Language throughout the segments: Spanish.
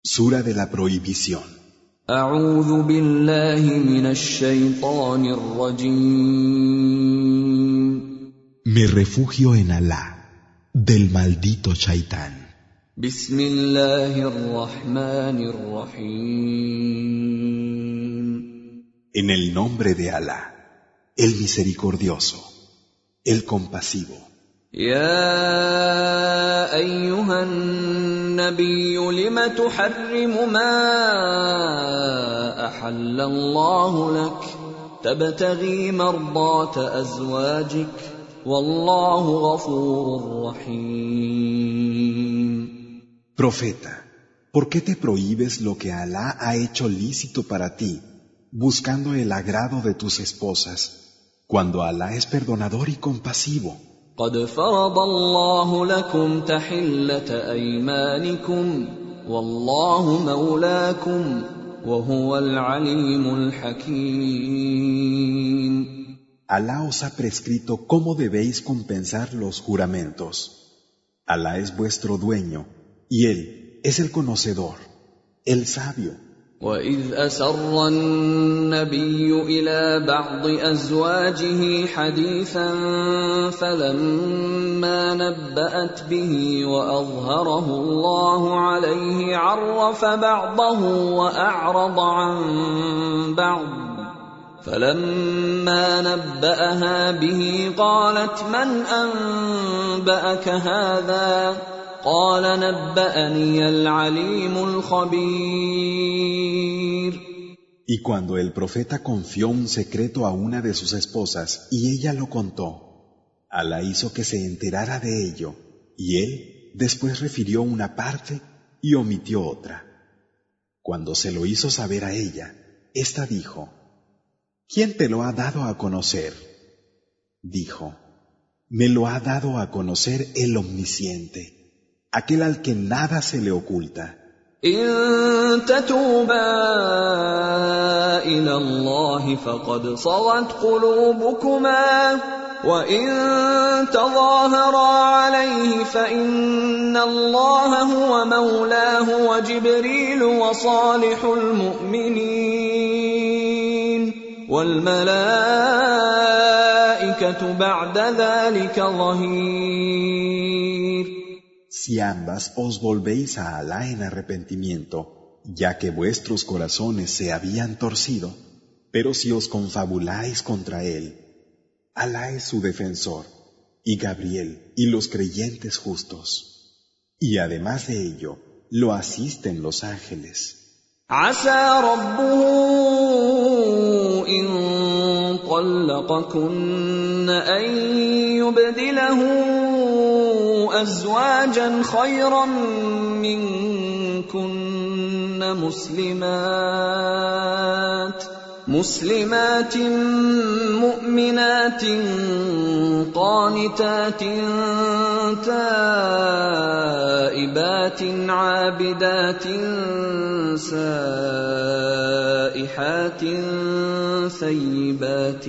Sura de la prohibición. أعوذ بالله من الشيطان الرجيم. Me refugio en Alá, del maldito Shaitán. بسم الله الرحمن الرحيم. En el nombre de Alá, el misericordioso, el compasivo. يا أيها النبي لم تحرم ما أحل الله لك تبتغي مرضات أزواجك والله غفور رحيم. Profeta, ¿por qué te prohíbes lo que Alá ha hecho lícito para ti, buscando el agrado de tus esposas, cuando Alá es perdonador y compasivo? قد فرض الله لكم تحلة أيمانكم والله مولاكم وهو العليم الحكيم. Alá os ha prescrito cómo debéis compensar los juramentos. Alá es vuestro dueño, y Él es el conocedor, el sabio. وَإِذْ أَسَرَّ النَّبِيُّ إِلَى بَعْضِ أَزْوَاجِهِ حَدِيثًا فَلَمَّا نَبَّأَتْ بِهِ وَأَظْهَرَهُ اللَّهُ عَلَيْهِ عَرَّفَ بَعْضَهُ وَأَعْرَضَ عَن بَعْضٍ فَلَمَّا نَبَّأَهَا بِهِ قَالَتْ مَنْ أَنبَأَكَ هَذَا قال نبأني العليم الخبير. Y cuando el profeta confió un secreto a una de sus esposas y ella lo contó, Alá hizo que se enterara de ello, y él después refirió una parte y omitió otra. Cuando se lo hizo saber a ella, ésta dijo: ¿Quién te lo ha dado a conocer? Dijo: me lo ha dado a conocer el Omnisciente, aquel al que nada se le oculta. إن تتوبا إلى الله فقد صغت قلوبكما وإن تظاهرا عليه فإن الله هو مولاه وجبريل وصالح المؤمنين والملائكة بعد ذلك ظهير. Si ambas os volvéis a Alá en arrepentimiento, ya que vuestros corazones se habían torcido, pero si os confabuláis contra él, Alá es su defensor, y Gabriel y los creyentes justos. Y además de ello, lo asisten los ángeles. عسى ربه إن طلقكن أن يبدله أزواجا خيرا منكن مسلمات مؤمنات قانتات تائبات عابدات سائحات ثيبات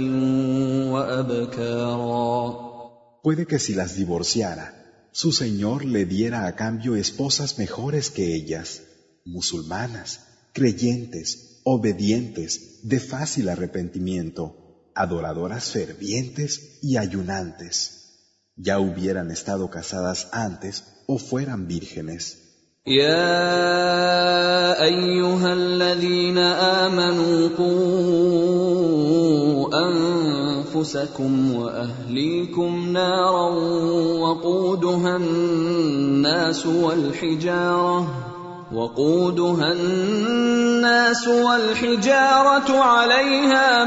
وأبكارا. Puede que si las divorciara, su señor le diera a cambio esposas mejores que ellas, musulmanas, creyentes, obedientes, de fácil arrepentimiento, adoradoras fervientes y ayunantes. Ya hubieran estado casadas antes o fueran vírgenes. يا أيها الذين آمنوا قوا أنفسكم وأهليكم نارا وقودها الناس والحجارة عليها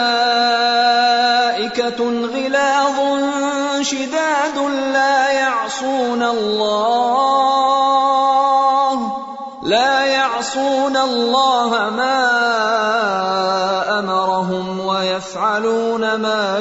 ملائكة غلاظ شداد لا يعصون الله ما أمرهم ويفعلون ما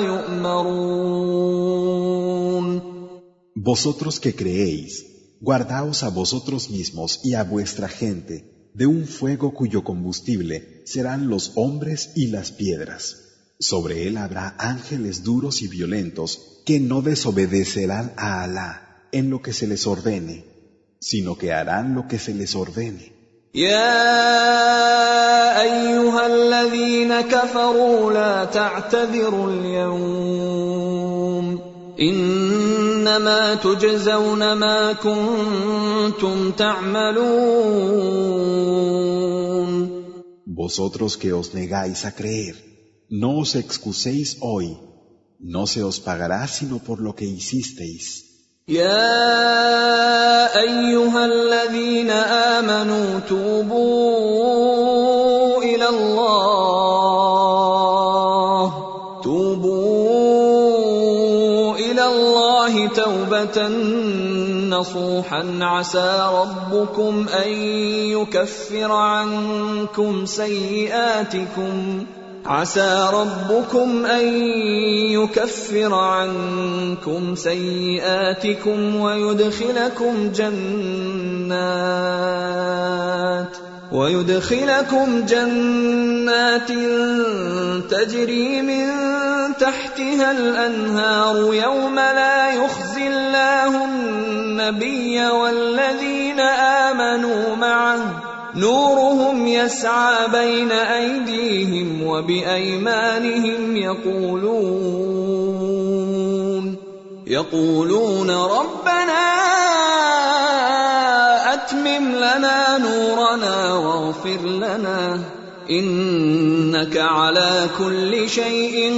يؤمرون. Vosotros que creéis, guardaos a vosotros mismos y a vuestra gente de un fuego cuyo combustible serán los hombres y las piedras. Sobre él habrá ángeles duros y violentos que no desobedecerán a Alá en lo que se les ordene, sino que harán lo que se les ordene. يا أيها الذين كفروا لا تعتذروا اليوم إنما تجزون ما كنتم تعملون. Vosotros que os negáis a creer, no os excuséis hoy, no se os pagará sino por lo que hicisteis. يا أيها الذين آمنوا توبوا إلى الله توبة نصوحا عسى ربكم أن يكفر عنكم سيئاتكم ويدخلكم جنات تجري من تحتها الأنهار يوم لا يخزي الله النبي والذين آمنوا معه نورهم يسعى بين أيديهم وبأيمانهم يقولون ربنا أتمم لنا نورنا واغفر لنا إنك على كل شيء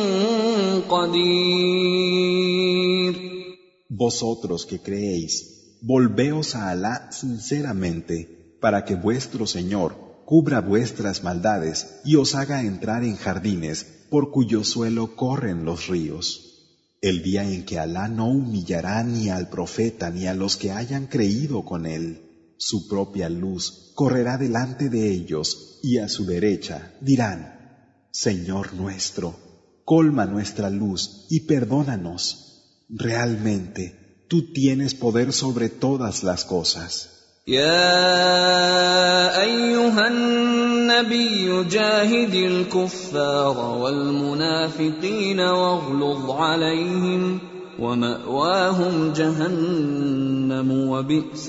قدير. Vosotros que creéis, volveos a Alá sinceramente, para que vuestro Señor cubra vuestras maldades y os haga entrar en jardines por cuyo suelo corren los ríos. El día en que Alá no humillará ni al profeta ni a los que hayan creído con él, su propia luz correrá delante de ellos y a su derecha dirán: Señor nuestro, colma nuestra luz y perdónanos. Realmente, tú tienes poder sobre todas las cosas. يا أيها النبي جاهد الكفار والمنافقين واغلظ عليهم ومأواهم جهنم وبئس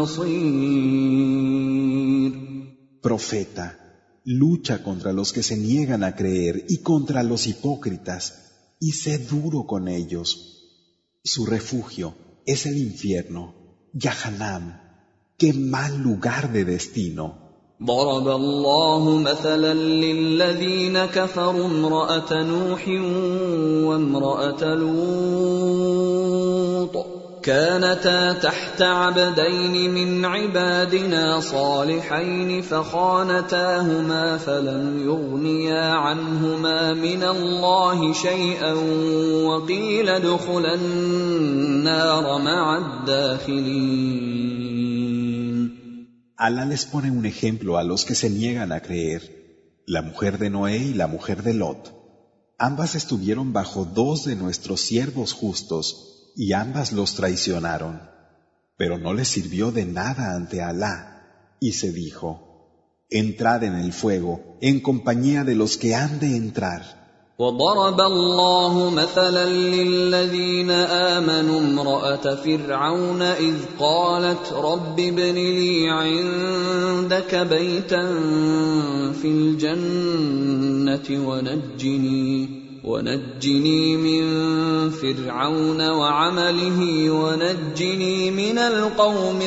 المصير. Profeta, lucha contra los que se niegan a creer y contra los hipócritas, y sé duro con ellos. Su refugio es el infierno, Jahannam. ¡Qué mal lugar de destino! ضرب الله مثلا للذين كفروا امرأة نوح وامرأة لوط كانتا تحت عبدين من عبادنا صالحين فخانتاهما فلم يغنيا عنهما من الله شيئا وقيل ادخلا النار مع الداخلين. Alá les pone un ejemplo a los que se niegan a creer, la mujer de Noé y la mujer de Lot. Ambas estuvieron bajo dos de nuestros siervos justos, y ambas los traicionaron. Pero no les sirvió de nada ante Alá, y se dijo: Entrad en el fuego en compañía de los que han de entrar. وضرب الله مثلا للذين آمنوا امرأة فرعون إذ قالت رب ابن لي عندك بيتا في الجنة ونجني من فرعون وعمله ونجني من القوم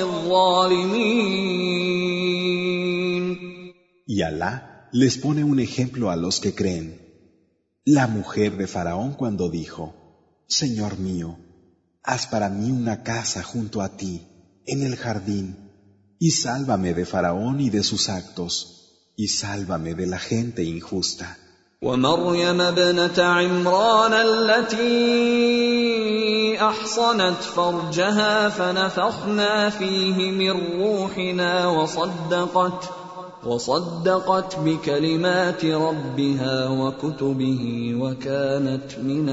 الظالمين. Y Alá les pone un ejemplo a los que creen. La mujer de Faraón cuando dijo: Señor mío, haz para mí una casa junto a ti, en el jardín, y sálvame de Faraón y de sus actos, y sálvame de la gente injusta. ومريم ابنة عمران التي أحصنت فرجها فنفخنا فيه من روحنا وصدقت بكلمات ربها وكتبه وكانت من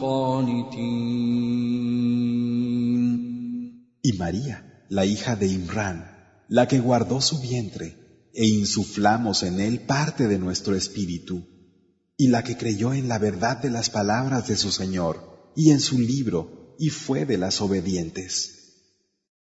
القانتين. Y María, la hija de Imrán, la que guardó su vientre, e insuflamos en él parte de nuestro espíritu, y la que creyó en la verdad de las palabras de su Señor y en su libro, y fue de las obedientes.